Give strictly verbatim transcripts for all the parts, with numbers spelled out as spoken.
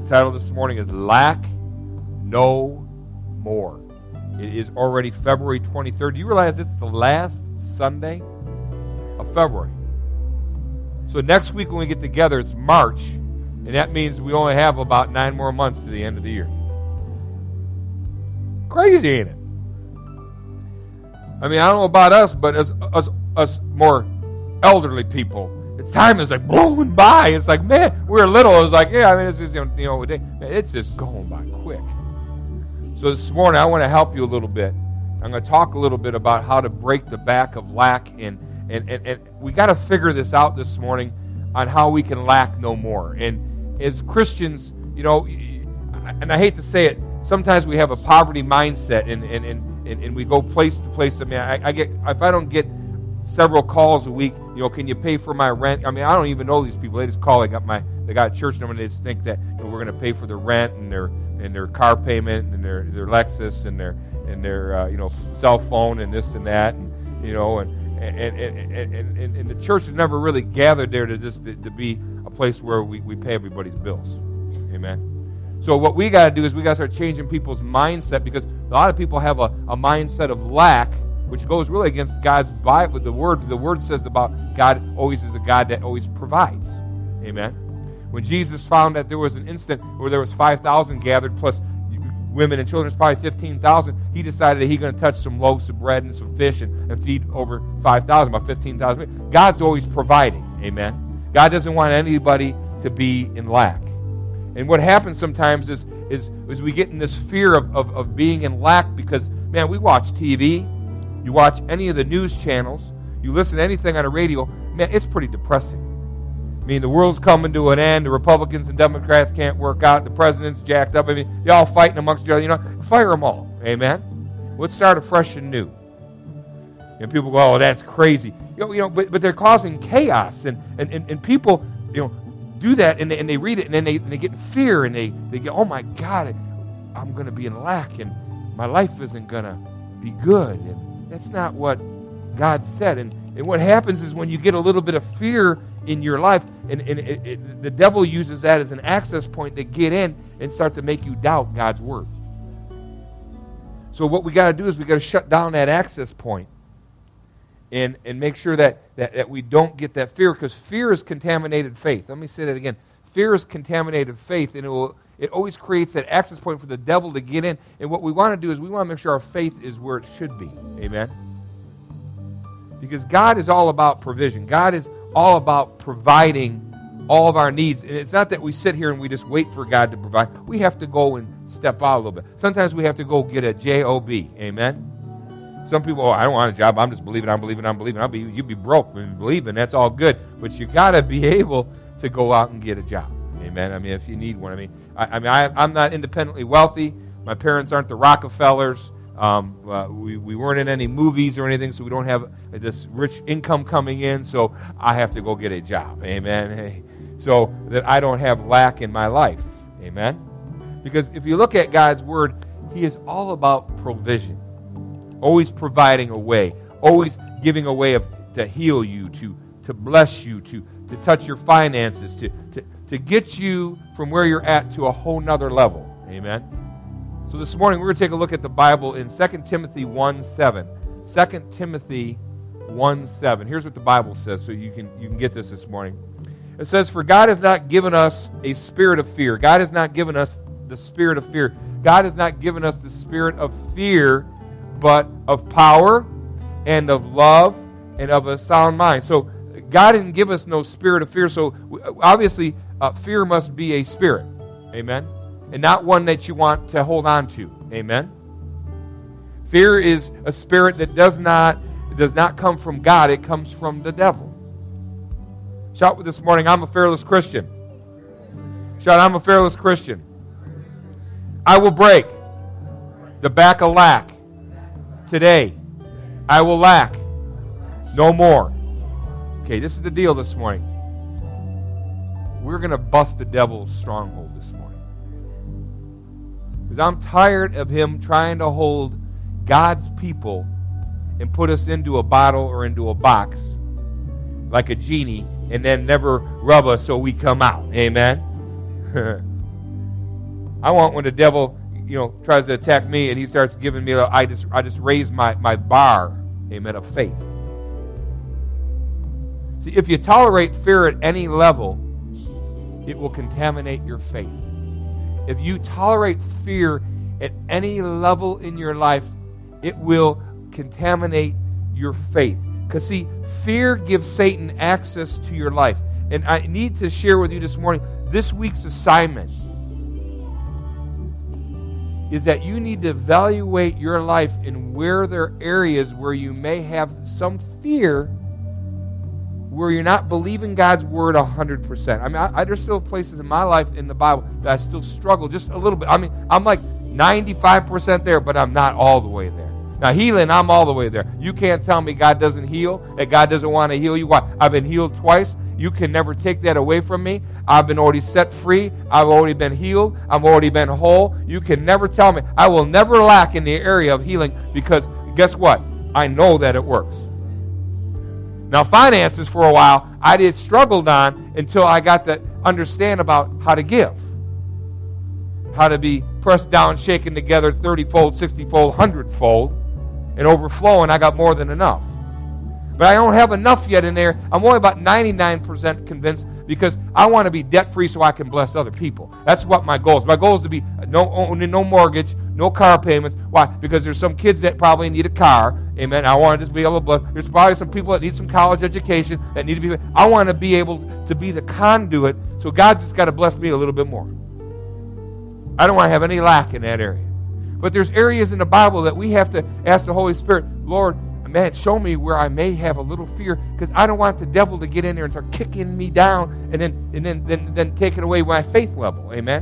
title this morning is Lack No More. It is already February twenty-third. Do you realize it's the last Sunday of February? So next week when we get together, it's March, and that means we only have about nine more months to the end of the year. Crazy, ain't it? I mean, I don't know about us, but as us, us more elderly people, it's time is like blowing by. It's like, man, we were little. It was like, yeah, I mean, it's just, you know, man, it's just going by quick. So this morning, I want to help you a little bit. I'm going to talk a little bit about how to break the back of lack, and and and, and we got to figure this out this morning on how we can lack no more. And as Christians, you know, and I hate to say it, sometimes we have a poverty mindset, and and, and, and, and we go place to place. I mean, I, I get if I don't get several calls a week, you know, can you pay for my rent? I mean, I don't even know these people. They just call. They got my they got a church number, and they just think that, you know, we're going to pay for their rent and their and their car payment and their their Lexus and their and their uh, you know cell phone and this and that, and you know and and and, and, and, and the church has never really gathered there to just to, to be a place where we, we pay everybody's bills. Amen. So what we got to do is we got to start changing people's mindset, because a lot of people have a, a mindset of lack, which goes really against God's Bible. The word the word says about God always is a God that always provides. Amen. When Jesus found that there was an instant where there was five thousand gathered, plus women and children, it's probably fifteen thousand, he decided that he's going to touch some loaves of bread and some fish and, and feed over five thousand, about fifteen thousand. God's always providing. Amen. God doesn't want anybody to be in lack. And what happens sometimes is is, is we get in this fear of, of, of being in lack because, man, we watch T V, you watch any of the news channels, you listen to anything on the radio, man, it's pretty depressing. I mean, the world's coming to an end. The Republicans and Democrats can't work out. The president's jacked up. I mean, they're all fighting amongst each other. You know, fire them all. Amen? Let's start afresh and new. And people go, oh, that's crazy. You know, you know but, but they're causing chaos. And, and, and, and people, you know, do that, and they, and they read it, and then they, and they get in fear, and they, they go, oh, my God, I'm going to be in lack, and my life isn't going to be good. And that's not what God said. And, and what happens is when you get a little bit of fear in your life, and, and it, it, the devil uses that as an access point to get in and start to make you doubt God's word. So what we got to do is we got to shut down that access point and, and make sure that, that, that we don't get that fear, because fear is contaminated faith. Let me say that again. Fear is contaminated faith, and it will it always creates that access point for the devil to get in. And what we want to do is we want to make sure our faith is where it should be. Amen? Because God is all about provision. God is all about providing all of our needs. And it's not that we sit here and we just wait for God to provide. We have to go and step out a little bit. Sometimes we have to go get a job. Amen? Some people, oh, I don't want a job. I'm just believing, I'm believing, I'm believing. I'll be, you be broke and believing. That's all good. But you got to be able to go out and get a job. Amen? I mean, if you need one. I mean, I, I mean, I, I'm not independently wealthy. My parents aren't the Rockefellers. Um, uh, we, we weren't in any movies or anything, so we don't have this rich income coming in, so I have to go get a job. Amen? Hey, so that I don't have lack in my life. Amen? Because if you look at God's word, he is all about provision. Always providing a way. Always giving a way of, to heal you, to, to bless you, to, to touch your finances, to, to, to get you from where you're at to a whole nother level. Amen? So this morning, we're going to take a look at the Bible in Second Timothy one seven. Second Timothy one seven. Here's what the Bible says, so you can you can get this this morning. It says, for God has not given us a spirit of fear. God has not given us the spirit of fear. God has not given us the spirit of fear, but of power and of love and of a sound mind. So God didn't give us no spirit of fear. So obviously, uh, fear must be a spirit. Amen? And not one that you want to hold on to. Amen? Fear is a spirit that does not, does not come from God. It comes from the devil. Shout with this morning, I'm a fearless Christian. Shout, I'm a fearless Christian. I will break the back of lack. Today, I will lack no more. Okay, this is the deal this morning. We're going to bust the devil's stronghold this morning. Because I'm tired of him trying to hold God's people and put us into a bottle or into a box like a genie and then never rub us so we come out. Amen? I want when the devil, you know, tries to attack me and he starts giving me, a, I just I just raise my, my bar, amen, of faith. See, if you tolerate fear at any level, it will contaminate your faith. If you tolerate fear at any level in your life, it will contaminate your faith. Because, see, fear gives Satan access to your life. And I need to share with you this morning, this week's assignment is that you need to evaluate your life and where there are areas where you may have some fear, where you're not believing God's word one hundred percent. I mean, I, I, there's still places in my life in the Bible that I still struggle just a little bit. I mean, I'm like ninety-five percent there, but I'm not all the way there. Now, healing, I'm all the way there. You can't tell me God doesn't heal, that God doesn't want to heal you. Why? I've been healed twice. You can never take that away from me. I've been already set free. I've already been healed. I've already been whole. You can never tell me. I will never lack in the area of healing because guess what? I know that it works. Now, finances for a while, I did struggled on until I got to understand about how to give. How to be pressed down, shaken together, thirty-fold, sixty-fold, one hundred-fold, and overflowing. I got more than enough. But I don't have enough yet in there. I'm only about ninety-nine percent convinced because I want to be debt-free so I can bless other people. That's what my goal is. My goal is to be no, no mortgage, no car payments. Why? Because there's some kids that probably need a car. Amen. I want to just be able to bless. There's probably some people that need some college education that need to be. I want to be able to be the conduit. So God's just got to bless me a little bit more. I don't want to have any lack in that area. But there's areas in the Bible that we have to ask the Holy Spirit, Lord, man, show me where I may have a little fear, because I don't want the devil to get in there and start kicking me down and then and then, then, then taking away my faith level. Amen?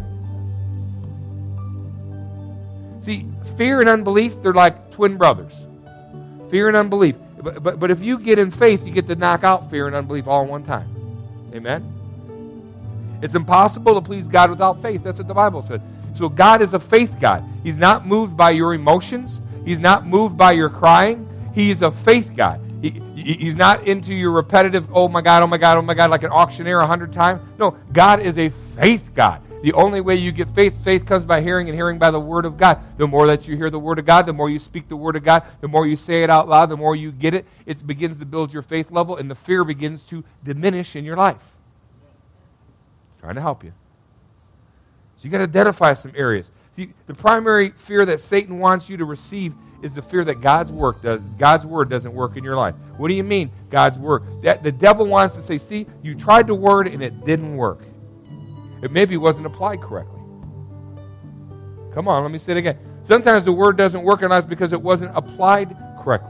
See, fear and unbelief, they're like twin brothers. Fear and unbelief. But, but, but if you get in faith, you get to knock out fear and unbelief all in one time. Amen? It's impossible to please God without faith. That's what the Bible said. So God is a faith God. He's not moved by your emotions. He's not moved by your crying. He's a faith God. He, he's not into your repetitive, oh my God, oh my God, oh my God, like an auctioneer a hundred times. No, God is a faith God. The only way you get faith, faith comes by hearing, and hearing by the Word of God. The more that you hear the Word of God, the more you speak the Word of God, the more you say it out loud, the more you get it, it begins to build your faith level, and the fear begins to diminish in your life. Trying to help you. So you got to identify some areas. See, the primary fear that Satan wants you to receive is the fear that God's work does. God's word doesn't work in your life. What do you mean, God's word? That the devil wants to say, see, you tried the word and it didn't work. It maybe wasn't applied correctly. Come on, let me say it again. Sometimes the word doesn't work in our lives because it wasn't applied correctly.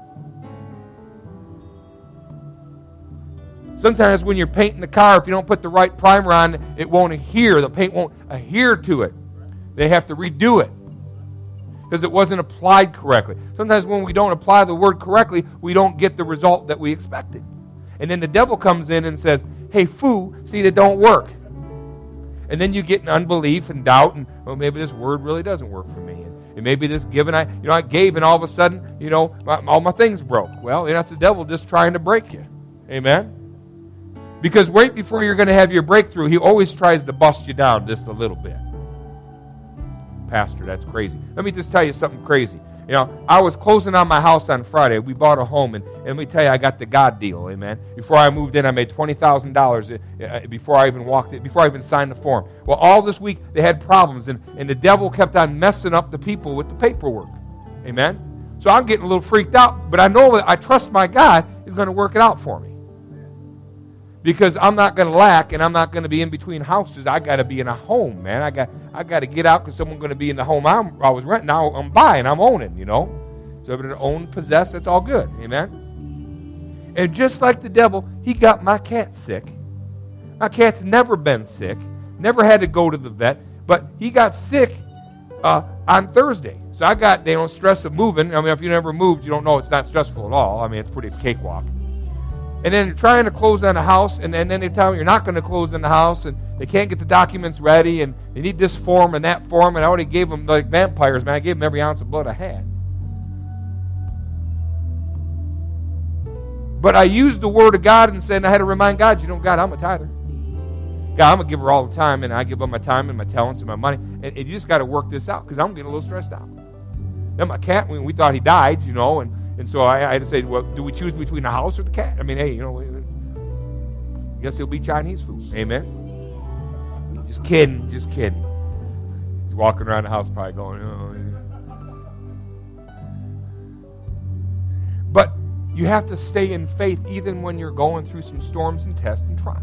Sometimes when you're painting the car, if you don't put the right primer on, it won't adhere. The paint won't adhere to it. They have to redo it because it wasn't applied correctly. Sometimes when we don't apply the word correctly, we don't get the result that we expected. And then the devil comes in and says, hey, foo, see, that don't work. And then you get in unbelief and doubt, and, well, maybe this word really doesn't work for me. And maybe this giving, I, you know, I gave, and all of a sudden, you know, my, all my things broke. Well, you know, that's the devil just trying to break you. Amen? Because right before you're going to have your breakthrough, he always tries to bust you down just a little bit. Pastor, that's crazy. Let me just tell you something crazy. You know, I was closing on my house on Friday. We bought a home, and, and let me tell you, I got the God deal, amen. Before I moved in, I made twenty thousand dollars before I even walked in, before I even signed the form. Well, all this week, they had problems, and, and the devil kept on messing up the people with the paperwork, amen. So I'm getting a little freaked out, but I know that I trust my God is going to work it out for me. Because I'm not going to lack, and I'm not going to be in between houses. I got to be in a home, man. I got I got to get out because someone's going to be in the home I'm, I was renting. Now I'm buying. I'm owning, you know. So if it's own, possess, that's all good. Amen? And just like the devil, he got my cat sick. My cat's never been sick. Never had to go to the vet. But he got sick uh, on Thursday. So I got, they don't stress of moving. I mean, if you never moved, you don't know it's not stressful at all. I mean, it's pretty cakewalk. And then they're trying to close on the house, and then, and then they tell me you're not going to close on the house, and they can't get the documents ready, and they need this form and that form, and I already gave them, like vampires, man, I gave them every ounce of blood I had. But I used the word of God and said, and I had to remind God, you know, God, I'm a tither. God, I'm going to give her all the time, and I give up my time and my talents and my money. And, and you just got to work this out because I'm getting a little stressed out. Then my cat, we, we thought he died, you know, and, and so I, I had to say, well, do we choose between the house or the cat? I mean, hey, you know, I guess it'll be Chinese food. Amen? Just kidding, just kidding. He's walking around the house probably going, oh, yeah. But you have to stay in faith even when you're going through some storms and tests and trials.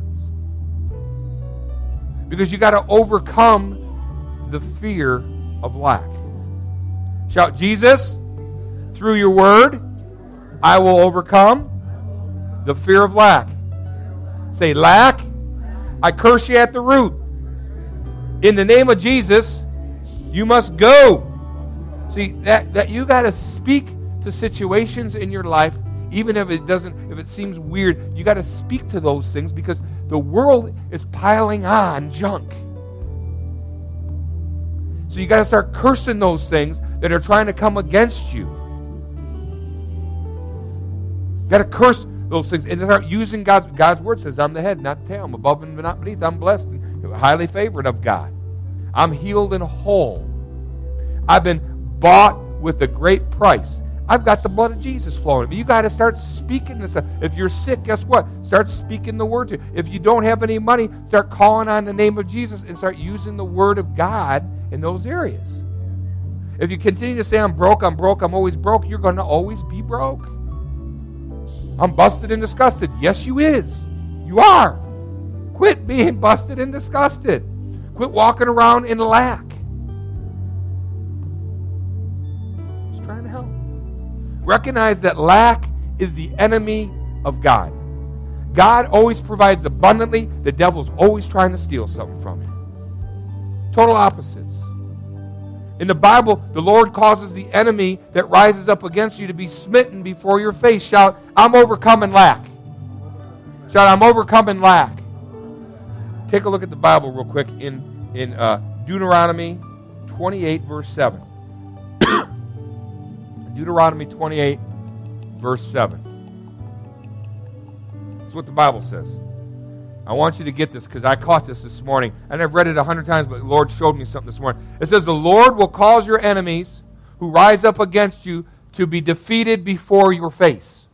Because you got to overcome the fear of lack. Shout, Jesus, through your word, I will overcome the fear of lack. Say, lack, I curse you at the root. In the name of Jesus, you must go. See, that, that you got to speak to situations in your life, even if it doesn't, if it seems weird, you got to speak to those things because the world is piling on junk. So you got to start cursing those things that are trying to come against you. You got to curse those things and start using God's God's word says, I'm the head, not the tail. I'm above and not beneath. I'm blessed and highly favored of God. I'm healed and whole. I've been bought with a great price. I've got the blood of Jesus flowing. You got to start speaking this. If you're sick, guess what? Start speaking the word to you. If you don't have any money, start calling on the name of Jesus and start using the word of God in those areas. If you continue to say, I'm broke, I'm broke, I'm always broke, you're going to always be broke. I'm busted and disgusted. Yes, you is. You are. Quit being busted and disgusted. Quit walking around in lack. Just trying to help. Recognize that lack is the enemy of God. God always provides abundantly. The devil's always trying to steal something from you. Total opposites. In the Bible, the Lord causes the enemy that rises up against you to be smitten before your face. Shout, I'm overcoming lack. Shout, I'm overcoming lack. Take a look at the Bible real quick in, in uh, Deuteronomy twenty-eight, verse seven. Deuteronomy twenty-eight, verse seven. That's what the Bible says. I want you to get this because I caught this this morning. And I've read it a hundred times, but the Lord showed me something this morning. It says, the Lord will cause your enemies who rise up against you to be defeated before your face.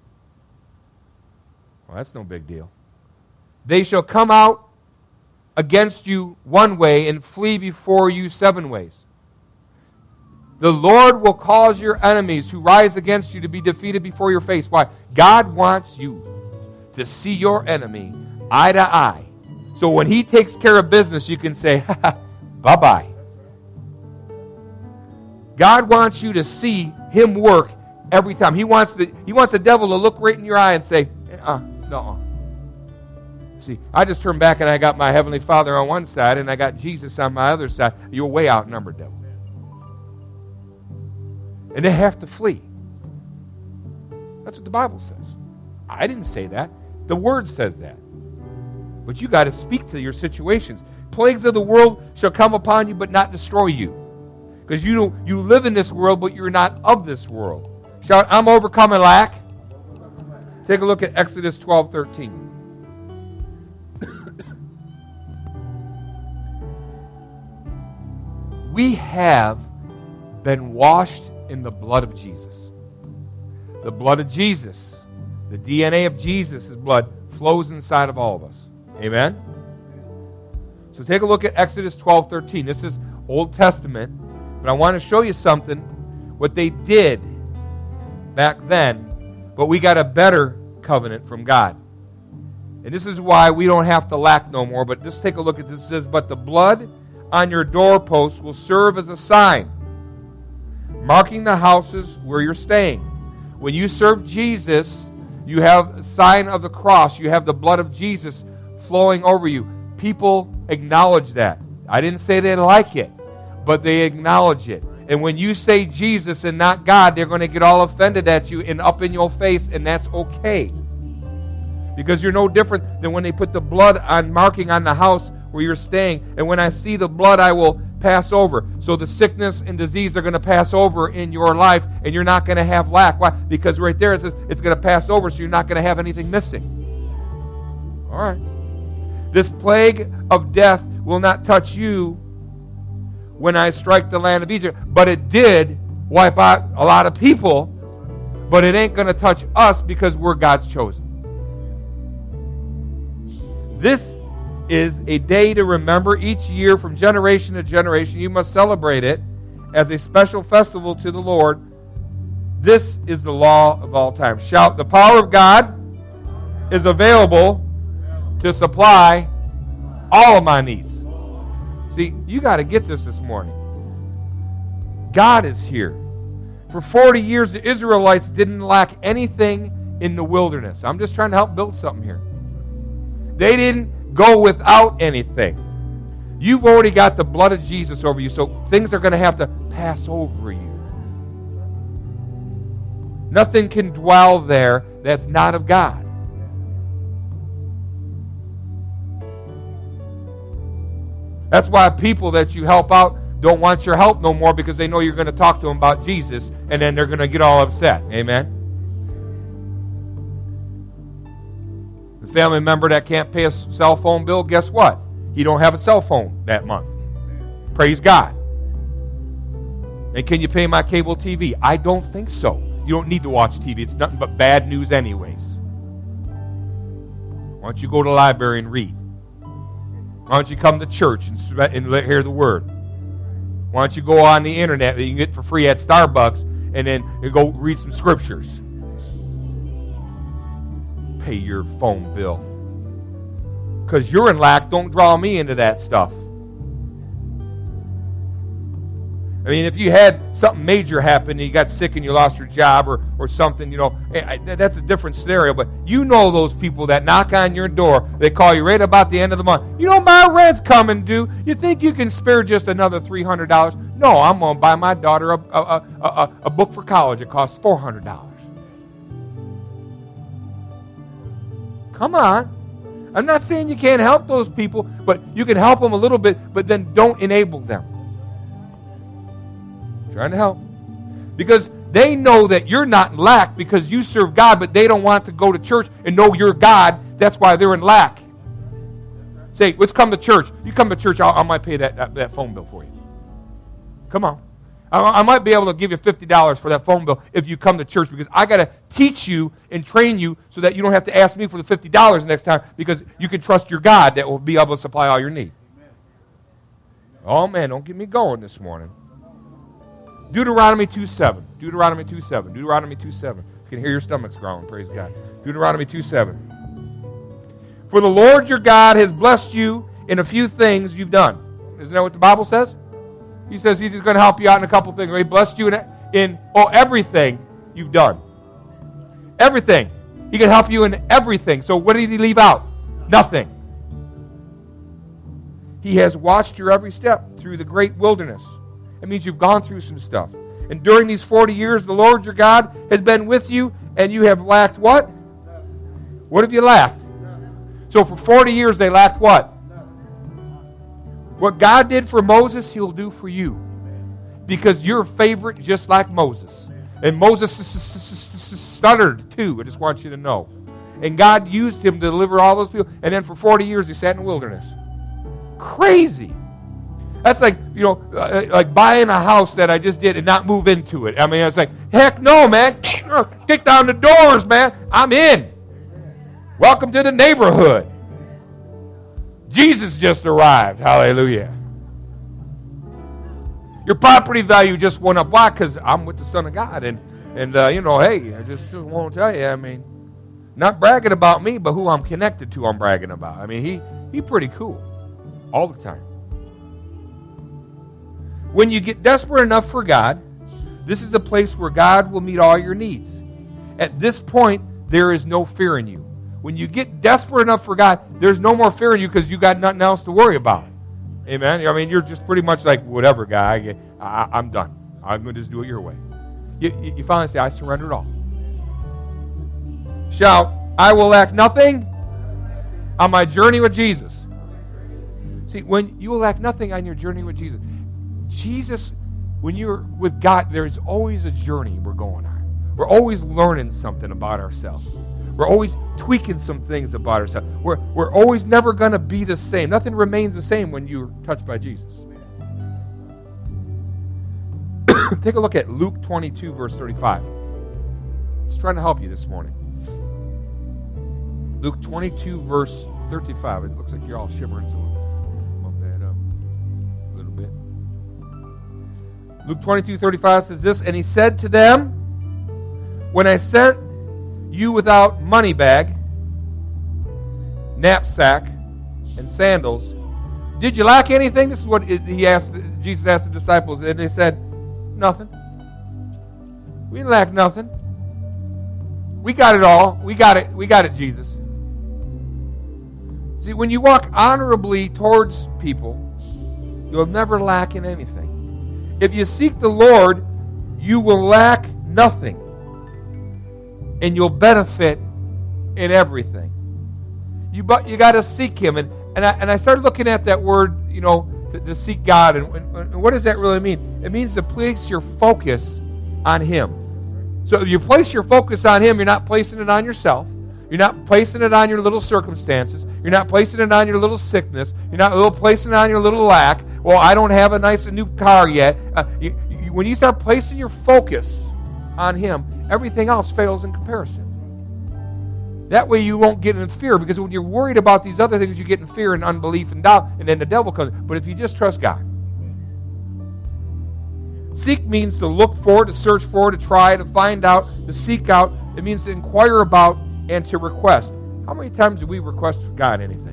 Well, that's no big deal. They shall come out against you one way and flee before you seven ways. The Lord will cause your enemies who rise against you to be defeated before your face. Why? God wants you to see your enemy eye to eye. So when he takes care of business, you can say, bye-bye. God wants you to see him work every time. He wants the, he wants the devil to look right in your eye and say, uh, no. See, I just turned back and I got my Heavenly Father on one side and I got Jesus on my other side. You're way outnumbered, devil. And they have to flee. That's what the Bible says. I didn't say that. The Word says that. But you got to speak to your situations. Plagues of the world shall come upon you, but not destroy you. Because you you live in this world, but you're not of this world. Shout, I'm overcoming lack. Take a look at Exodus twelve thirteen. We have been washed in the blood of Jesus. The blood of Jesus, the D N A of Jesus' blood flows inside of all of us. Amen? So take a look at Exodus twelve thirteen. This is Old Testament, but I want to show you something, what they did back then, but we got a better covenant from God. And this is why we don't have to lack no more, but just take a look at this. It says, but the blood on your doorposts will serve as a sign, marking the houses where you're staying. When you serve Jesus, you have a sign of the cross. You have the blood of Jesus flowing over you. People acknowledge that. I didn't say they like it, but they acknowledge it. And when you say Jesus and not God, they're going to get all offended at you and up in your face, and that's okay. Because you're no different than when they put the blood on marking on the house where you're staying. And when I see the blood, I will pass over. So the sickness and disease are going to pass over in your life, and you're not going to have lack. Why? Because right there it says it's going to pass over, so you're not going to have anything missing. All right. This plague of death will not touch you when I strike the land of Egypt. But it did wipe out a lot of people, but it ain't going to touch us because we're God's chosen. This is a day to remember each year from generation to generation. You must celebrate it as a special festival to the Lord. This is the law of all time. Shout, the power of God is available to supply all of my needs. See, you got to get this this morning. God is here. For forty years, the Israelites didn't lack anything in the wilderness. I'm just trying to help build something here. They didn't go without anything. You've already got the blood of Jesus over you, so things are going to have to pass over you. Nothing can dwell there that's not of God. That's why people that you help out don't want your help no more, because they know you're going to talk to them about Jesus, and then they're going to get all upset. Amen? The family member that can't pay a cell phone bill, guess what? He don't have a cell phone that month. Praise God. And can you pay my cable T V? I don't think so. You don't need to watch T V. It's nothing but bad news anyways. Why don't you go to the library and read? Why don't you come to church and, and hear the word? Why don't you go on the internet that you can get for free at Starbucks and then you go read some scriptures? Pay your phone bill. Because you're in lack, don't draw me into that stuff. I mean, if you had something major happen and you got sick and you lost your job or, or something, you know, that's a different scenario. But you know those people that knock on your door, they call you right about the end of the month. You know, my rent's coming due. You think you can spare just another three hundred dollars? No, I'm going to buy my daughter a, a, a, a, a book for college. It costs four hundred dollars. Come on. I'm not saying you can't help those people, but you can help them a little bit, but then don't enable them. Trying to help. Because they know that you're not in lack because you serve God, but they don't want to go to church and know you're God. That's why they're in lack. Say, let's come to church. You come to church, I'll, I might pay that, that, that phone bill for you. Come on. I, I might be able to give you fifty dollars for that phone bill if you come to church, because I got to teach you and train you so that you don't have to ask me for the fifty dollars next time, because you can trust your God that will be able to supply all your need. Oh, man, don't get me going this morning. Deuteronomy two seven. Deuteronomy two seven. Deuteronomy two seven. You can hear your stomachs growling. Praise God. Deuteronomy two seven. For the Lord your God has blessed you in a few things you've done. Isn't that what the Bible says? He says he's just going to help you out in a couple things. He blessed you in, in oh, everything you've done. Everything. He can help you in everything. So what did he leave out? Nothing. He has watched your every step through the great wilderness. That means you've gone through some stuff. And during these forty years, the Lord your God has been with you, and you have lacked what? What have you lacked? So for forty years, they lacked what? What God did for Moses, he'll do for you. Because you're a favorite just like Moses. And Moses stuttered too, I just want you to know. And God used him to deliver all those people. And then for forty years, he sat in the wilderness. Crazy. That's like, you know, like buying a house that I just did and not move into it. I mean, it's like, heck no, man. Kick down the doors, man. I'm in. Welcome to the neighborhood. Jesus just arrived. Hallelujah. Your property value just went up. Why? Because I'm with the Son of God. And, and uh, you know, hey, I just, just want to tell you, I mean, not bragging about me, but who I'm connected to I'm bragging about. I mean, he he pretty cool all the time. When you get desperate enough for God, this is the place where God will meet all your needs. At this point, there is no fear in you. When you get desperate enough for God, there's no more fear in you because you got nothing else to worry about. Amen? I mean, you're just pretty much like, whatever, guy. I, I, I'm done. I'm going to just do it your way. You, you, you finally say, I surrender it all. Shout, I will lack nothing on my journey with Jesus. See, when you will lack nothing on your journey with Jesus. Jesus, when you're with God, there's always a journey we're going on. We're always learning something about ourselves. We're always tweaking some things about ourselves. We're, we're always never going to be the same. Nothing remains the same when you're touched by Jesus. Take a look at Luke twenty-two, verse thirty-five. It's trying to help you this morning. Luke twenty-two, verse thirty-five. It looks like you're all shivering, so we'll bump that up a little bit. Luke twenty-two, thirty-five says this, and he said to them, when I sent you without money bag, knapsack, and sandals, did you lack anything? This is what he asked. Jesus asked the disciples, and they said, nothing. We didn't lack nothing. We got it all. We got it. We got it, Jesus. See, when you walk honorably towards people, you'll never lack in anything. If you seek the Lord, you will lack nothing. And you'll benefit in everything. You but you got to seek Him, and and I and I started looking at that word, you know, to, to seek God, and, and, and what does that really mean? It means to place your focus on Him. So if you place your focus on Him, you're not placing it on yourself. You're not placing it on your little circumstances. You're not placing it on your little sickness. You're not little placing it on your little lack. Well, I don't have a nice new car yet. Uh, you, you, when you start placing your focus on Him, everything else fails in comparison. That way you won't get in fear, because when you're worried about these other things, you get in fear and unbelief and doubt, and then the devil comes. But if you just trust God. Seek means to look for, to search for, to try, to find out, to seek out. It means to inquire about and to request. How many times do we request for God anything?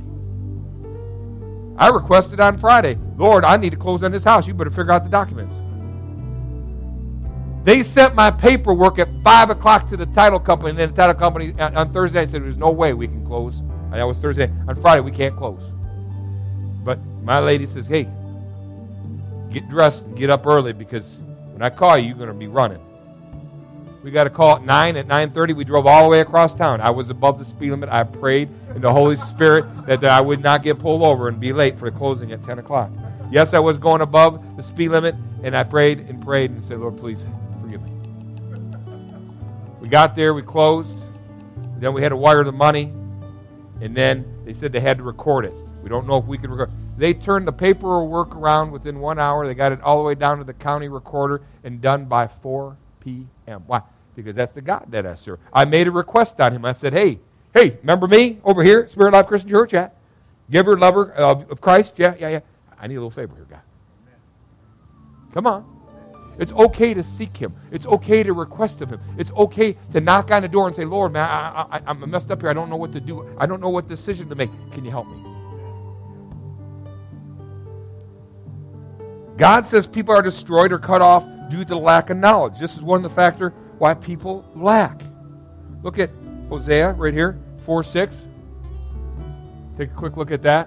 I requested on Friday, Lord, I need to close on this house. You better figure out the documents. They sent my paperwork at five o'clock to the title company, and then the title company on, on Thursday night said there's no way we can close. And that was Thursday. On Friday, we can't close. But my lady says, hey, get dressed and get up early, because when I call you, you're going to be running. We got a call at nine. At nine thirty, we drove all the way across town. I was above the speed limit. I prayed in the Holy Spirit that, that I would not get pulled over and be late for the closing at ten o'clock. Yes, I was going above the speed limit, and I prayed and prayed and said, Lord, please forgive me. We got there. We closed. Then we had to wire the money, and then they said they had to record it. We don't know if we could record it. They turned the paperwork around within one hour. They got it all the way down to the county recorder and done by four p.m. Why? Because that's the God that I serve. I made a request on Him. I said, hey, hey, remember me over here at Spirit Life Christian Church? Yeah. Giver, lover of, of Christ? Yeah, yeah, yeah. I need a little favor here, God. Come on. It's okay to seek Him. It's okay to request of Him. It's okay to knock on the door and say, Lord, man, I, I, I'm messed up here. I don't know what to do. I don't know what decision to make. Can you help me? God says people are destroyed or cut off due to the lack of knowledge. This is one of the factors why people lack. Look at Hosea right here, four six. Take a quick look at that.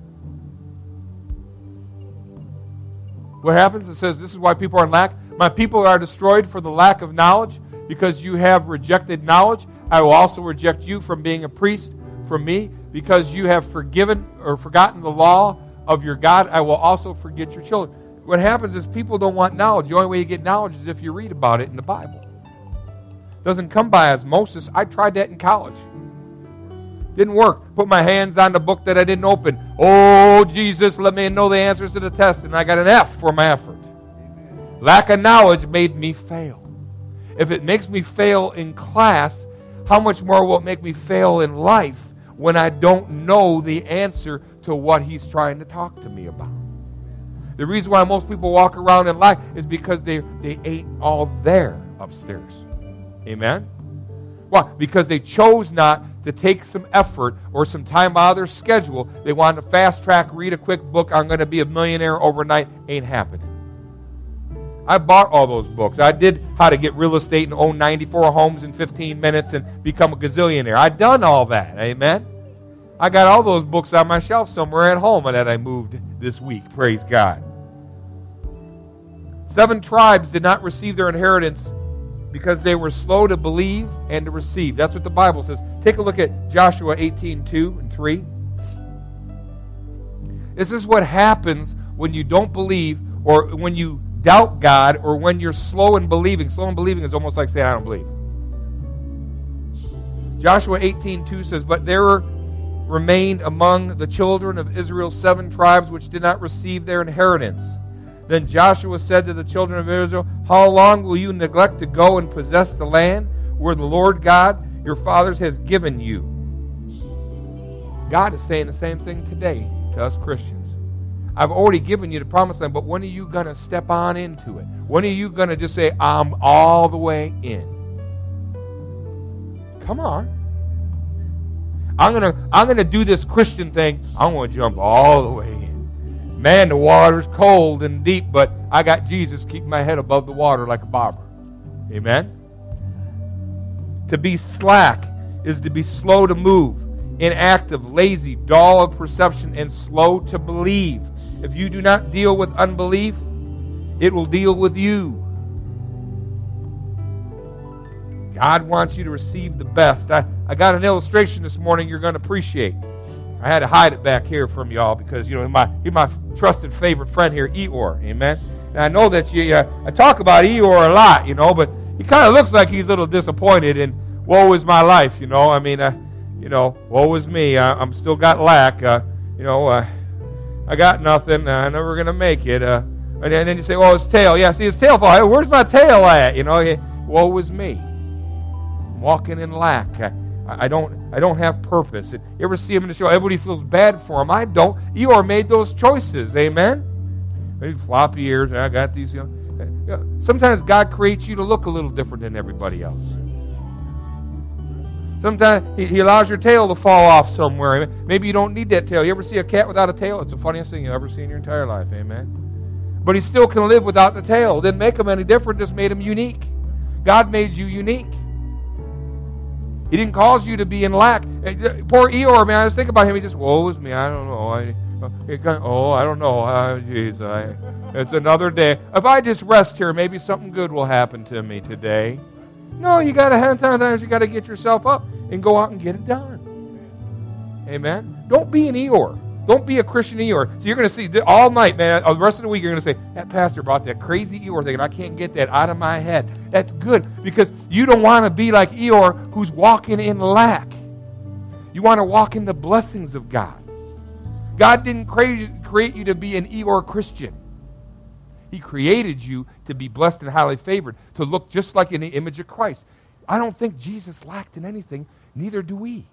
What happens? It says, this is why people are in lack. My people are destroyed for the lack of knowledge, because you have rejected knowledge. I will also reject you from being a priest from me, because you have forgiven or forgotten the law of your God. I will also forget your children. What happens is people don't want knowledge. The only way you get knowledge is if you read about it in the Bible. It doesn't come by osmosis. I tried that in college. Didn't work. Put my hands on the book that I didn't open. Oh, Jesus, let me know the answers to the test. And I got an F for my effort. Amen. Lack of knowledge made me fail. If it makes me fail in class, how much more will it make me fail in life when I don't know the answer to what He's trying to talk to me about? The reason why most people walk around in life is because they, they ain't all there upstairs. Amen? Why? Because they chose not to take some effort or some time out of their schedule. They wanted to fast track, read a quick book, I'm going to be a millionaire overnight. Ain't happening. I bought all those books. I did how to get real estate and own ninety-four homes in fifteen minutes and become a gazillionaire. I done all that. Amen? I got all those books on my shelf somewhere at home that I moved this week. Praise God. Seven tribes did not receive their inheritance because they were slow to believe and to receive. That's what the Bible says. Take a look at Joshua eighteen two and three. This is what happens when you don't believe, or when you doubt God, or when you're slow in believing. Slow in believing is almost like saying, I don't believe. Joshua eighteen two says, "But there remained among the children of Israel seven tribes which did not receive their inheritance. Then Joshua said to the children of Israel, How long will you neglect to go and possess the land where the Lord God, your fathers, has given you?" God is saying the same thing today to us Christians. I've already given you the promised land, but when are you going to step on into it? When are you going to just say, I'm all the way in? Come on. I'm gonna I'm gonna do this Christian thing. I'm gonna jump all the way in. Man, the water's cold and deep, but I got Jesus keeping my head above the water like a bobber. Amen? To be slack is to be slow to move, inactive, lazy, dull of perception, and slow to believe. If you do not deal with unbelief, it will deal with you. God wants you to receive the best. I, I got an illustration this morning you're going to appreciate. I had to hide it back here from y'all because, you know, my he's my trusted favorite friend here, Eeyore. Amen? And I know that you, uh, I talk about Eeyore a lot, you know, but he kind of looks like he's a little disappointed in woe is my life, you know. I mean, uh, you know, woe is me. I, I'm still got lack. Uh, you know, uh, I got nothing. Uh, I'm never going to make it. Uh, and, then, and then you say, well, his tail. Yeah, see his tail fall. Hey, where's my tail at? You know, he, woe is me. Walking in lack. I, I don't I don't have purpose. You ever see him in the show? Everybody feels bad for him. I don't. Eeyore made those choices. Amen? Maybe floppy ears. I got these. You know. Sometimes God creates you to look a little different than everybody else. Sometimes he, he allows your tail to fall off somewhere. Maybe you don't need that tail. You ever see a cat without a tail? It's the funniest thing you've ever seen in your entire life. Amen? But he still can live without the tail. Didn't make him any different. Just made him unique. God made you unique. He didn't cause you to be in lack. Poor Eeyore, man, I was thinking about him. He just, woe is me. I don't know. I, oh, I don't know. Oh, geez, I, it's another day. If I just rest here, maybe something good will happen to me today. No, you got to have times you got to get yourself up and go out and get it done. Amen. Don't be an Eeyore. Don't be a Christian Eeyore. So you're going to see all night, man, the rest of the week you're going to say, that pastor brought that crazy Eeyore thing and I can't get that out of my head. That's good because you don't want to be like Eeyore who's walking in lack. You want to walk in the blessings of God. God didn't create, create you to be an Eeyore Christian. He created you to be blessed and highly favored, to look just like in the image of Christ. I don't think Jesus lacked in anything, neither do we.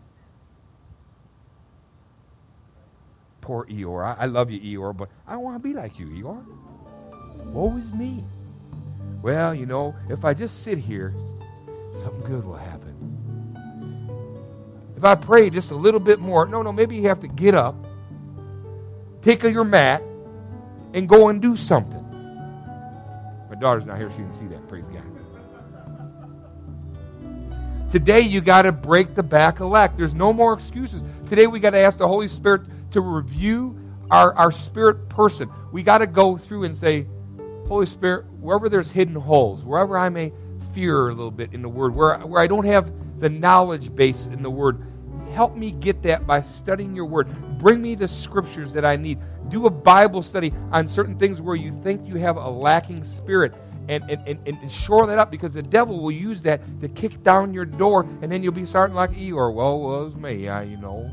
Poor Eeyore. I, I love you, Eeyore, but I don't want to be like you, Eeyore. Woe is me. Well, you know, if I just sit here, something good will happen. If I pray just a little bit more, no, no, maybe you have to get up, take your mat, and go and do something. My daughter's not here. She can see that. Praise God. Today, you got to break the back of lack. There's no more excuses. Today, we got to ask the Holy Spirit to review our, our spirit person. We got to go through and say, Holy Spirit, wherever there's hidden holes, wherever I may fear a little bit in the Word, where, where I don't have the knowledge base in the Word, help me get that by studying your Word. Bring me the scriptures that I need. Do a Bible study on certain things where you think you have a lacking spirit and, and, and, and shore that up, because the devil will use that to kick down your door, and then you'll be starting like Eeyore. Well, well, it was me, I, you know.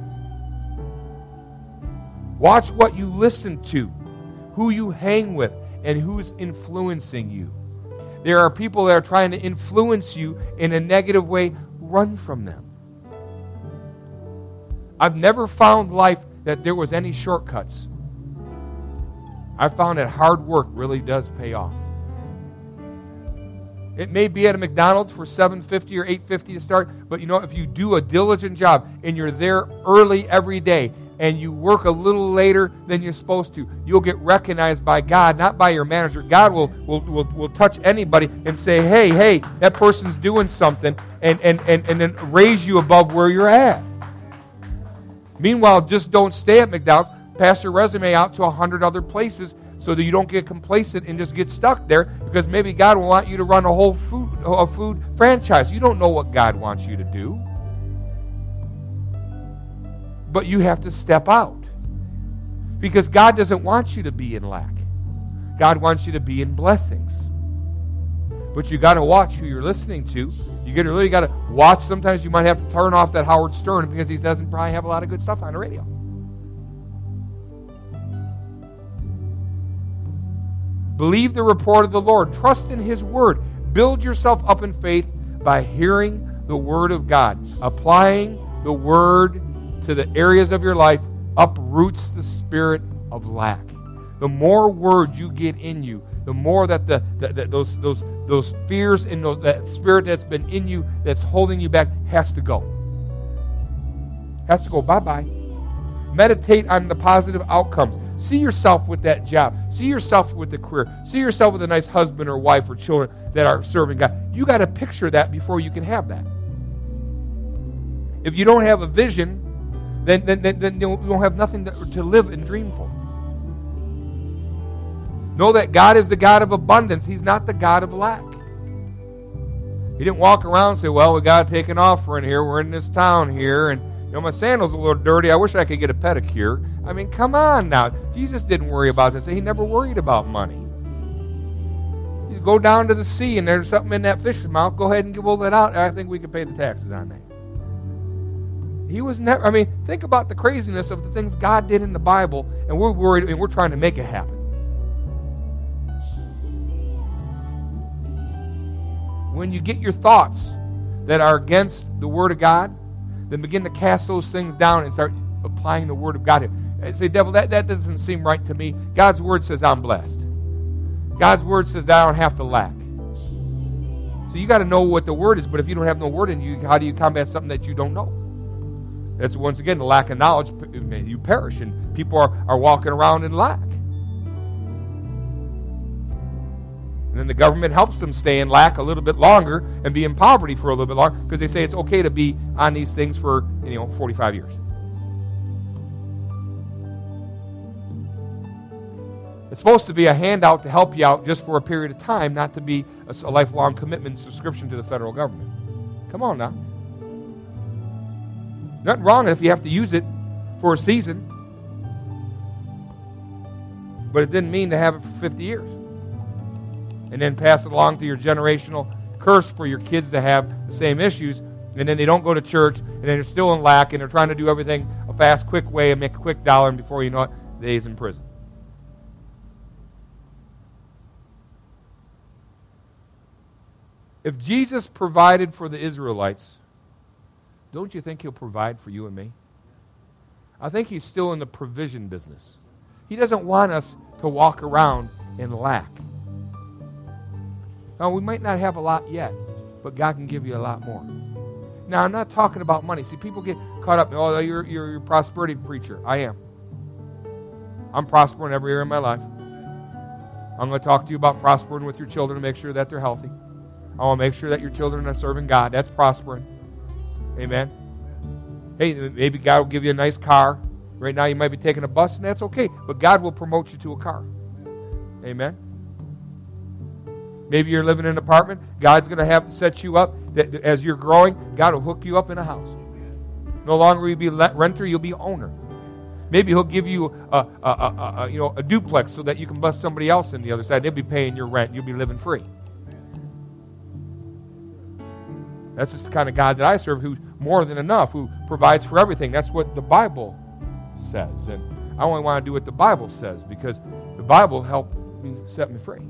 Watch what you listen to, who you hang with, and who's influencing you. There are people that are trying to influence you in a negative way. Run from them. I've never found life that there was any shortcuts. I found that hard work really does pay off. It may be at a McDonald's for seven fifty or eight fifty to start, but you know, if you do a diligent job and you're there early every day and you work a little later than you're supposed to, you'll get recognized by God, not by your manager. God will will, will, will touch anybody and say, hey, hey, that person's doing something, and, and, and, and then raise you above where you're at. Meanwhile, just don't stay at McDonald's. Pass your resume out to a hundred other places so that you don't get complacent and just get stuck there, because maybe God will want you to run a whole food, a food franchise. You don't know what God wants you to do. But you have to step out, because God doesn't want you to be in lack. God wants you to be in blessings. But you got to watch who you're listening to. You got to really got to watch. Sometimes you might have to turn off that Howard Stern because he doesn't probably have a lot of good stuff on the radio. Believe the report of the Lord. Trust in His word. Build yourself up in faith by hearing the word of God. Applying the word to the areas of your life uproots the spirit of lack. The more word you get in you, the more that the, the, the those those those fears and those, that spirit that's been in you that's holding you back has to go. Has to go bye-bye. Meditate on the positive outcomes. See yourself with that job. See yourself with the career. See yourself with a nice husband or wife or children that are serving God. You got to picture that before you can have that. If you don't have a vision, then then, then, then you don't have nothing to, to live and dream for. Know that God is the God of abundance. He's not the God of lack. He didn't walk around and say, well, we got to take an offering here. We're in this town here, and you know, my sandals are a little dirty. I wish I could get a pedicure. I mean, come on now. Jesus didn't worry about this. He never worried about money. You go down to the sea and there's something in that fish's mouth. Go ahead and pull that out. I think we can pay the taxes on that. He was never, I mean, think about the craziness of the things God did in the Bible, and we're worried and we're trying to make it happen. When you get your thoughts that are against the Word of God, then begin to cast those things down and start applying the Word of God. And say, devil, that, that doesn't seem right to me. God's Word says I'm blessed. God's Word says that I don't have to lack. So you got to know what the Word is, but if you don't have no Word in you, how do you combat something that you don't know? That's, once again, the lack of knowledge. You perish, and people are, are walking around in lack. And then the government helps them stay in lack a little bit longer and be in poverty for a little bit longer because they say it's okay to be on these things for, you know, forty-five years. It's supposed to be a handout to help you out just for a period of time, not to be a, a lifelong commitment and subscription to the federal government. Come on now. Nothing wrong if you have to use it for a season. But it didn't mean to have it for fifty years. And then pass it along to your generational curse for your kids to have the same issues, and then they don't go to church, and then they're still in lack, and they're trying to do everything a fast, quick way and make a quick dollar, and before you know it, they's in prison. If Jesus provided for the Israelites, don't you think He'll provide for you and me? I think He's still in the provision business. He doesn't want us to walk around in lack. Now, we might not have a lot yet, but God can give you a lot more. Now, I'm not talking about money. See, people get caught up, oh, you're, you're, you're a prosperity preacher. I am. I'm prospering every area of my life. I'm going to talk to you about prospering with your children to make sure that they're healthy. I want to make sure that your children are serving God. That's prospering. Amen. Hey, maybe God will give you a nice car. Right now you might be taking a bus, and that's okay. But God will promote you to a car. Amen. Maybe you're living in an apartment. God's going to have set you up. That as you're growing, God will hook you up in a house. No longer will you be a renter, you'll be owner. Maybe He'll give you a, a, a, a, you know, a duplex so that you can bless somebody else on the other side. They'll be paying your rent. You'll be living free. That's just the kind of God that I serve, who's more than enough, who provides for everything. That's what the Bible says. And I only want to do what the Bible says because the Bible helped me set me free.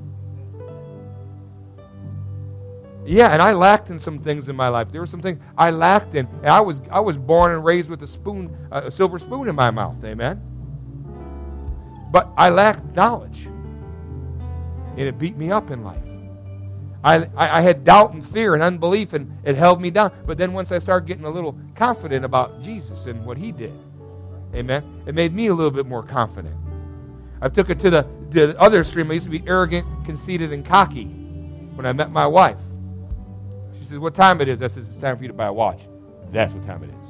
Yeah, and I lacked in some things in my life. There were some things I lacked in. And I was I was born and raised with a spoon, a silver spoon in my mouth. Amen. But I lacked knowledge, and it beat me up in life. I, I I had doubt and fear and unbelief, and it held me down. But then once I started getting a little confident about Jesus and what He did, amen, it made me a little bit more confident. I took it to the, the other extreme. I used to be arrogant, conceited, and cocky when I met my wife. She says, what time it is? I says, it's time for you to buy a watch. That's what time it is.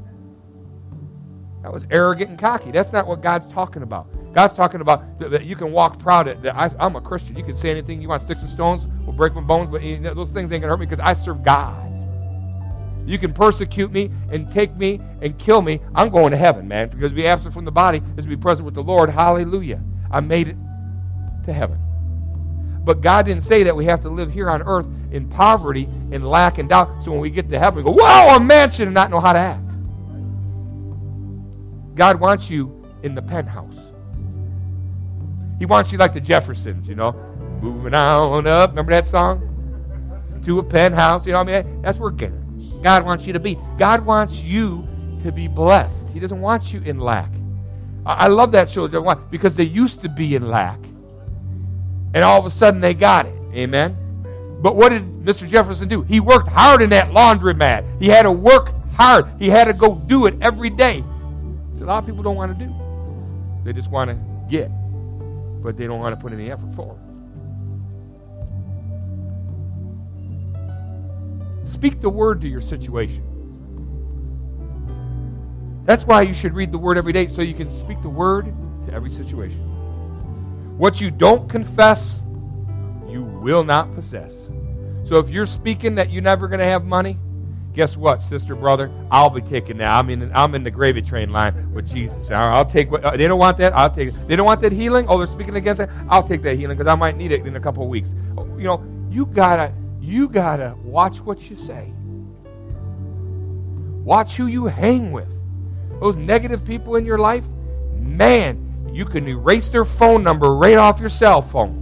That was arrogant and cocky. That's not what God's talking about. God's talking about that you can walk proud that I, I'm a Christian. You can say anything you want. Sticks and stones will break my bones, but you know, those things ain't going to hurt me because I serve God. You can persecute me and take me and kill me. I'm going to heaven, man, because to be absent from the body is to be present with the Lord. Hallelujah. I made it to heaven. But God didn't say that we have to live here on earth in poverty, in lack and doubt. So when we get to heaven, we go, wow, a mansion, and not know how to act. God wants you in the penthouse. He wants you like the Jeffersons, you know, moving on up. Remember that song? To a penthouse, you know what I mean? That's where God wants you to be. God wants you to be blessed. He doesn't want you in lack. I love that show because they used to be in lack. And all of a sudden they got it. Amen? But what did Mister Jefferson do? He worked hard in that laundromat. He had to work hard. He had to go do it every day. So a lot of people don't want to do. They just want to get. But they don't want to put any effort forward. Speak the word to your situation. That's why you should read the word every day, so you can speak the word to every situation. What you don't confess, you will not possess. So if you're speaking that you're never going to have money, guess what, sister, brother? I'll be taking that. I'm in, I'm in the gravy train line with Jesus. I'll take what, they don't want that, I'll take it. They don't want that healing? Oh, they're speaking against that? I'll take that healing because I might need it in a couple of weeks. You know, you gotta, you gotta watch what you say. Watch who you hang with. Those negative people in your life, man, you can erase their phone number right off your cell phone.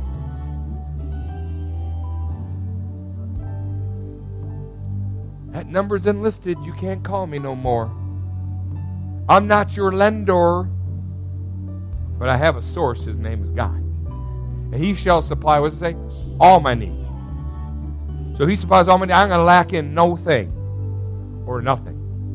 That number's enlisted. You can't call me no more. I'm not your lender, but I have a source. His name is God. And he shall supply, what does it say? All my needs. So he supplies all my needs. I'm going to lack in no thing or nothing.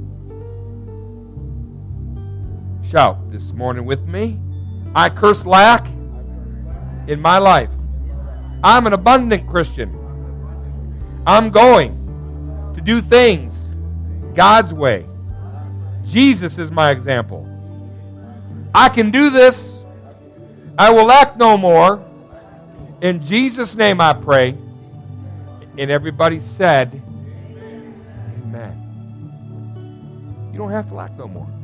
Shout this morning with me. I curse lack in my life. I'm an abundant Christian. I'm going to do things God's way. Jesus is my example. I can do this. I will lack no more. In Jesus' name I pray. And everybody said, amen. You don't have to lack no more.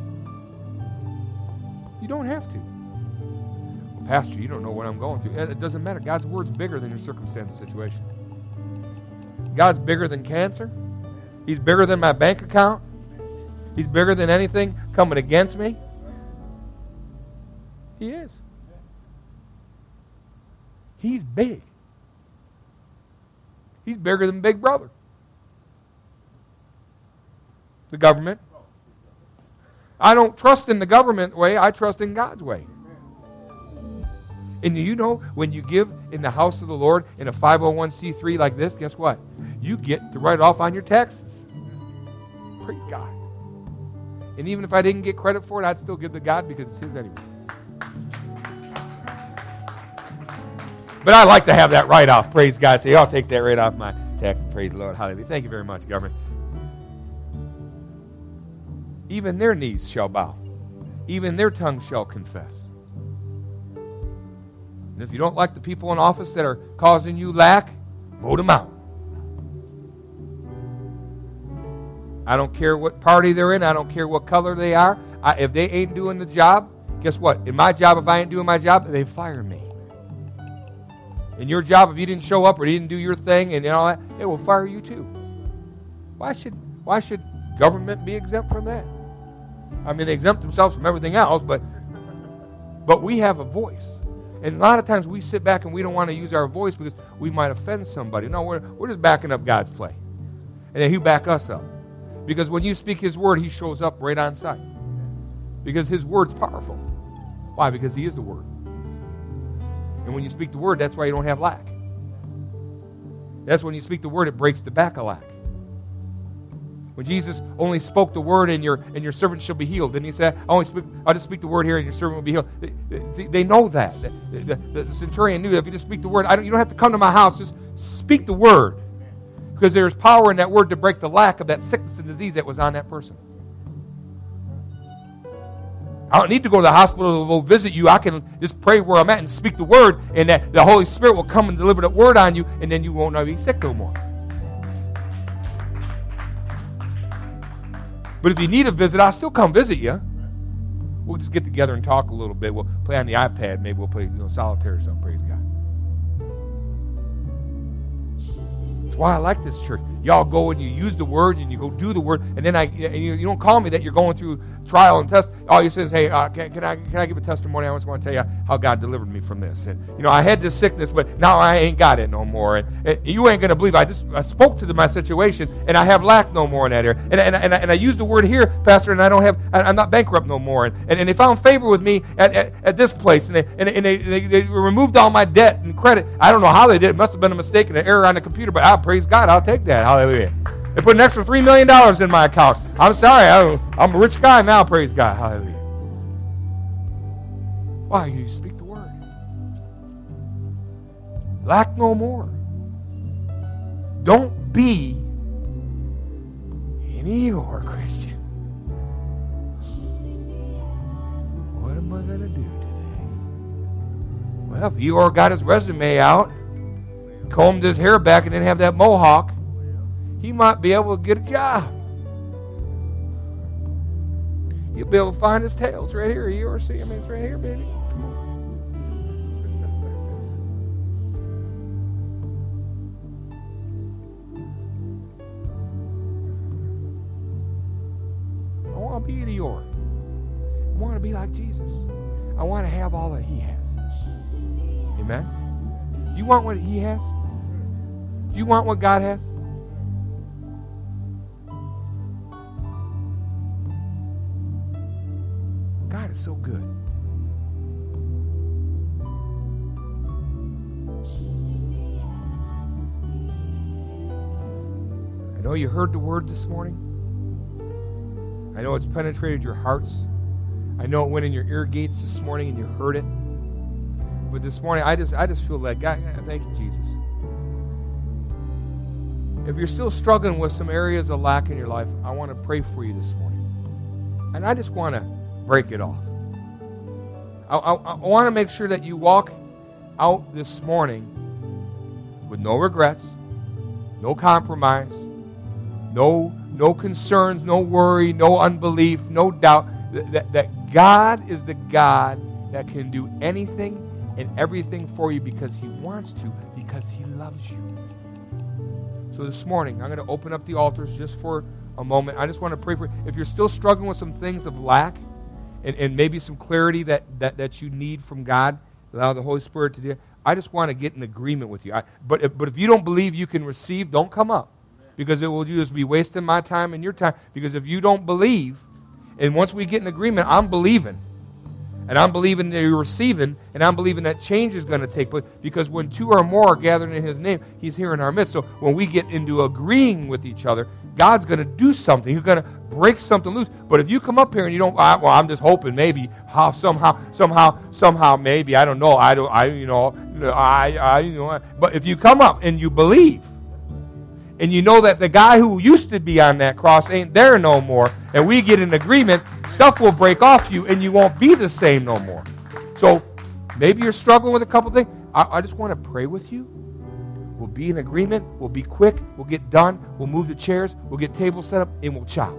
You don't have to. Well, Pastor, you don't know what I'm going through. It doesn't matter. God's word's bigger than your circumstance and situation. God's bigger than cancer. He's bigger than my bank account. He's bigger than anything coming against me. He is. He's big. He's bigger than Big Brother. The government. I don't trust in the government way. I trust in God's way. And you know, when you give in the house of the Lord in a five oh one c three like this, guess what? You get to write it off on your taxes. Praise God. And even if I didn't get credit for it, I'd still give to God because it's His anyway. But I like to have that write-off. Praise God. Say, I'll take that right off my taxes. Praise the Lord. Hallelujah. Thank you very much, government. Even their knees shall bow. Even their tongue shall confess. And if you don't like the people in office that are causing you lack, vote them out. I don't care what party they're in. I don't care what color they are. I, if they ain't doing the job, guess what? In my job, if I ain't doing my job, they fire me. In your job, if you didn't show up or you didn't do your thing and all that, it will fire you too. Why should why should government be exempt from that? I mean, they exempt themselves from everything else, but but we have a voice. And a lot of times we sit back and we don't want to use our voice because we might offend somebody. No, we're, we're just backing up God's play. And then He'll back us up. Because when you speak His word, He shows up right on sight. Because His word's powerful. Why? Because He is the Word. And when you speak the word, that's why you don't have lack. That's when you speak the word, it breaks the back of lack. When Jesus only spoke the word and your and your servant shall be healed, didn't He say, I only speak, I'll just speak the word here and your servant will be healed. They, they, they know that. The, the, the centurion knew that if you just speak the word, I don't, you don't have to come to my house, just speak the word. Because there's power in that word to break the lack of that sickness and disease that was on that person. I don't need to go to the hospital to go visit you. I can just pray where I'm at and speak the word, and that the Holy Spirit will come and deliver that word on you, and then you won't be sick no more. But if you need a visit, I'll still come visit you. We'll just get together and talk a little bit. We'll play on the iPad. Maybe we'll play you know, solitaire or something. Praise God. why I like this church. Y'all go and you use the word and you go do the word, and then I and you, you don't call me that you're going through trial and test. All you say is, hey, uh, can, can I can I give a testimony? I just want to tell you how God delivered me from this. And you know, I had this sickness, but now I ain't got it no more. And, and you ain't gonna believe. I just I spoke to the, my situation, and I have lack no more in that area. And and and I, and I use the word here, Pastor, and I don't have. I, I'm not bankrupt no more. And, and and they found favor with me at, at, at this place, and they and, and they, they they removed all my debt and credit. I don't know how they did. It must have been a mistake and an error on the computer, but I praise God. I'll take that. Hallelujah. They put an extra three million dollars in my account. I'm sorry. I, I'm a rich guy now. Praise God. Hallelujah. Why? You speak the word. Lack no more. Don't be an Eeyore Christian. What am I going to do today? Well, if Eeyore got his resume out, combed his hair back, and didn't have that mohawk, he might be able to get a job. You'll be able to find his tail. It's right here. You ever see? I mean, it's right here, baby. Come on. I want to be an Eeyore. I want to be like Jesus. I want to have all that he has. Amen? Do you want what he has? Do you want what God has? God is so good. I know you heard the word this morning. I know it's penetrated your hearts. I know it went in your ear gates this morning and you heard it. But this morning, I just I just feel that. God, thank you, Jesus. If you're still struggling with some areas of lack in your life, I want to pray for you this morning. And I just want to break it off. I, I, I want to make sure that you walk out this morning with no regrets, no compromise, no, no concerns, no worry, no unbelief, no doubt. That, that, that God is the God that can do anything and everything for you because he wants to, because he loves you. So this morning, I'm going to open up the altars just for a moment. I just want to pray for you. If you're still struggling with some things of lack and, and maybe some clarity that, that, that you need from God, allow the Holy Spirit to do it, I just want to get in agreement with you. I, but, if, but if you don't believe you can receive, don't come up. Because it will just be wasting my time and your time. Because if you don't believe, and once we get in agreement, I'm believing. And I'm believing that you're receiving, and I'm believing that change is going to take place. Because when two or more are gathered in his name, he's here in our midst. So when we get into agreeing with each other, God's going to do something. He's going to break something loose. But if you come up here and you don't, I, well, I'm just hoping maybe how somehow, somehow, somehow, maybe I don't know. I don't. I you know. I I you know. But if you come up and you believe, and you know that the guy who used to be on that cross ain't there no more, and we get in agreement, stuff will break off you, and you won't be the same no more. So maybe you're struggling with a couple things. I, I just want to pray with you. We'll be in agreement. We'll be quick. We'll get done. We'll move the chairs. We'll get tables set up, and we'll chop.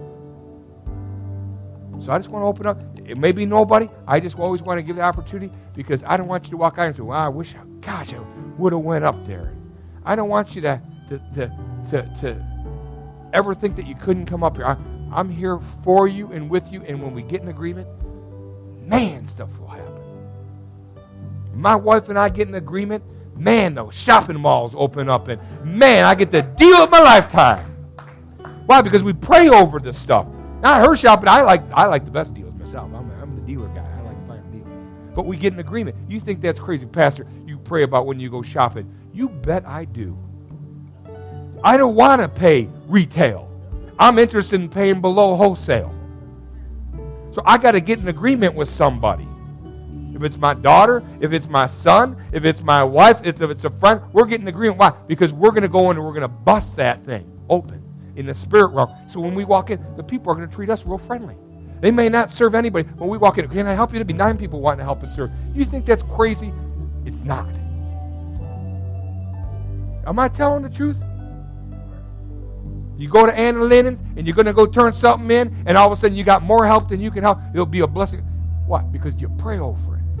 So I just want to open up. It may be nobody. I just always want to give the opportunity because I don't want you to walk out and say, well, I wish, gosh, I would have went up there. I don't want you to... to, to To, to ever think that you couldn't come up here. I, I'm here for you and with you, and when we get in agreement, man, stuff will happen. My wife and I get in agreement, man, those shopping malls open up, and man, I get the deal of my lifetime. Why? Because we pray over this stuff. Now, her shopping, I like I like the best deals myself. I'm, I'm the dealer guy. I like to find a deal. But we get in agreement. You think that's crazy, Pastor? You pray about when you go shopping. You bet I do. I don't want to pay retail. I'm interested in paying below wholesale. So I got to get in agreement with somebody. If it's my daughter, if it's my son, if it's my wife, if it's a friend, we're getting in agreement. Why? Because we're going to go in and we're going to bust that thing open in the spirit realm. So when we walk in, the people are going to treat us real friendly. They may not serve anybody. When we walk in, can I help you? There'll be nine people wanting to help and serve. You think that's crazy? It's not. Am I telling the truth? You go to Anna Linens and you're going to go turn something in, and all of a sudden you got more help than you can help. It'll be a blessing. Why? Because you pray over it.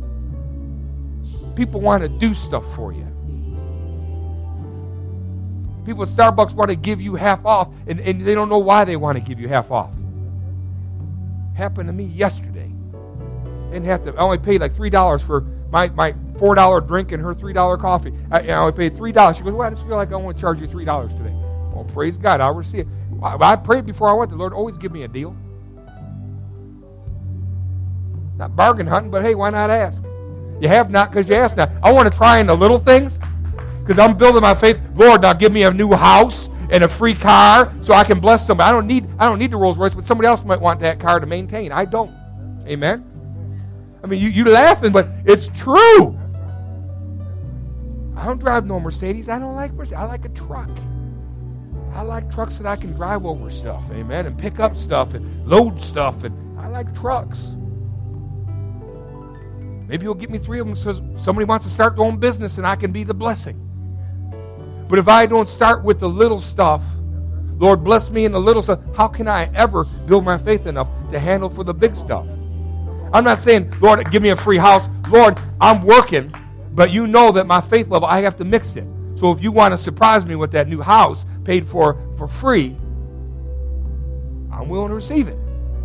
People want to do stuff for you. People at Starbucks want to give you half off, and, and they don't know why they want to give you half off. Happened to me yesterday. Didn't have to. I only paid like three dollars for my, my four dollar drink and her three dollar coffee. I, I only paid three dollars. She goes, well, I just feel like I want to charge you three dollars today. Well, praise God, I'll receive it. I, I prayed before I went. The Lord always give me a deal. Not bargain hunting, but hey, why not ask? You have not because you ask not. I want to try in the little things because I'm building my faith. Lord, now give me a new house and a free car so I can bless somebody. I don't need I don't need the Rolls Royce, but somebody else might want that car to maintain. I don't. Amen? I mean, you, you laughing, but it's true. I don't drive no Mercedes. I don't like Mercedes. I like a truck. I like trucks that I can drive over stuff, amen, and pick up stuff and load stuff, and I like trucks. Maybe you'll get me three of them because somebody wants to start their own business and I can be the blessing. But if I don't start with the little stuff, Lord, bless me in the little stuff, how can I ever build my faith enough to handle for the big stuff? I'm not saying, Lord, give me a free house. Lord, I'm working, but you know that my faith level, I have to mix it. So if you want to surprise me with that new house paid for for free, I'm willing to receive it.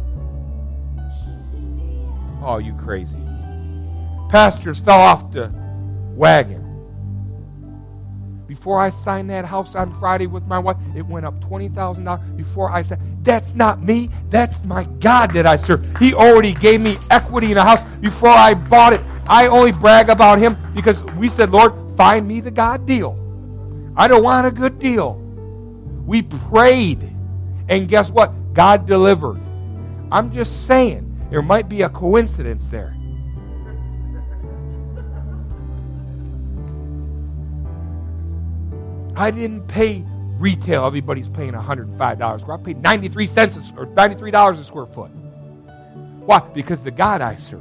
Oh, you crazy. Pastors fell off the wagon. Before I signed that house on Friday with my wife, it went up twenty thousand dollars. Before I said, that's not me, that's my God that I serve. He already gave me equity in a house before I bought it. I only brag about him because we said, Lord, find me the God deal. I don't want a good deal. We prayed, and guess what? God delivered. I'm just saying, there might be a coincidence there. I didn't pay retail. Everybody's paying one hundred five dollars. I paid ninety-three cents or ninety-three dollars a square foot. Why? Because the God I serve.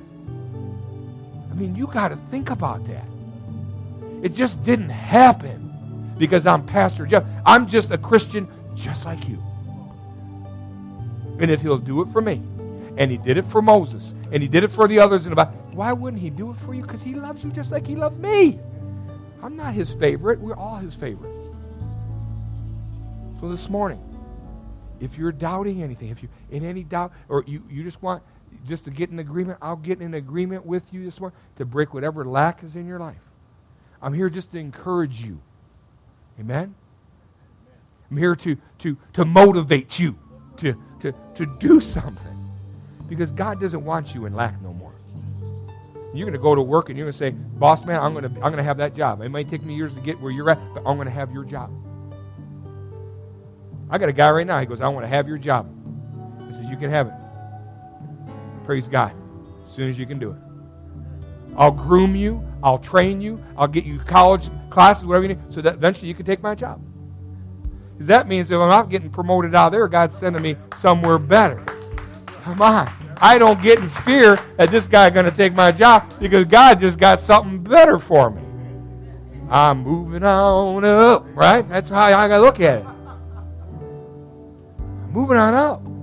I mean, you got to think about that. It just didn't happen because I'm Pastor Jeff. I'm just a Christian just like you. And if he'll do it for me, and he did it for Moses, and he did it for the others in the Bible, why wouldn't he do it for you? Because he loves you just like he loves me. I'm not his favorite. We're all his favorite. So this morning, if you're doubting anything, if you're in any doubt, or you, you just want just to get in agreement, I'll get in agreement with you this morning to break whatever lack is in your life. I'm here just to encourage you. Amen? I'm here to, to, to motivate you to, to, to do something. Because God doesn't want you in lack no more. You're going to go to work and you're going to say, boss man, I'm going to I'm going to have that job. It might take me years to get where you're at, but I'm going to have your job. I got a guy right now, he goes, I want to have your job. I says, you can have it. Praise God. As soon as you can do it. I'll groom you. I'll train you. I'll get you college classes, whatever you need, so that eventually you can take my job. Because that means if I'm not getting promoted out there, God's sending me somewhere better. Come on. I don't get in fear that this guy is going to take my job because God just got something better for me. I'm moving on up, right? That's how I got to look at it. I'm moving on up.